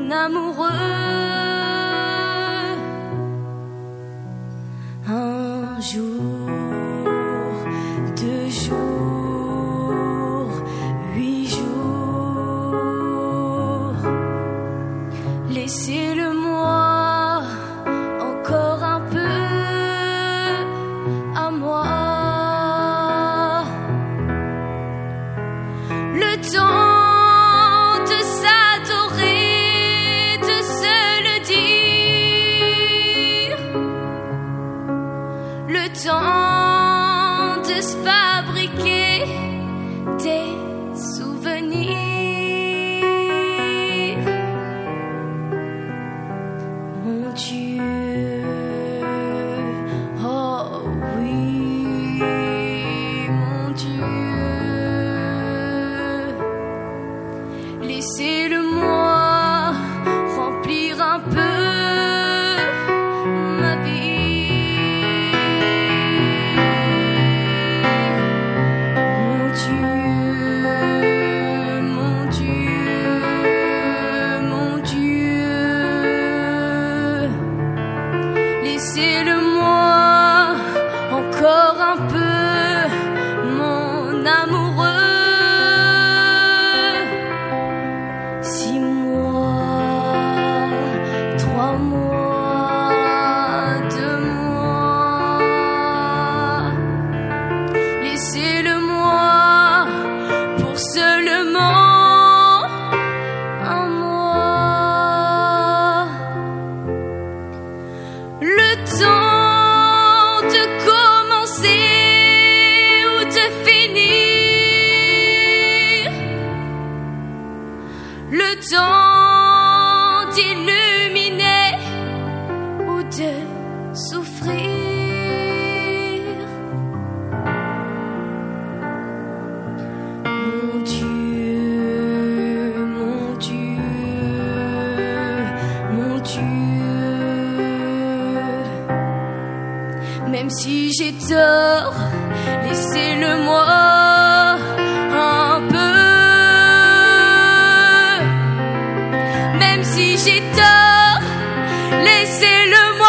amoureux. Un jour, 2 jours, 8 jours, laissez-le-moi encore un peu à moi. Le temps de s'adorer, de se le dire. Le temps de se fabriquer des souvenirs. Mon Dieu, oh oui, mon Dieu. Laissez-le-moi remplir un peu ma vie. Mon Dieu, mon Dieu, mon Dieu. Laissez-le-moi encore un peu, mon amoureux. 6 mois, 3 mois, 2 mois. Laissez-le-moi pour seulement un mois. Le temps de commencer ou de finir. Le temps d'illuminer ou de souffrir. Mon Dieu, mon Dieu, mon Dieu. Même si j'ai tort, laissez-le-moi un peu. Même si j'ai tort, laissez-le-moi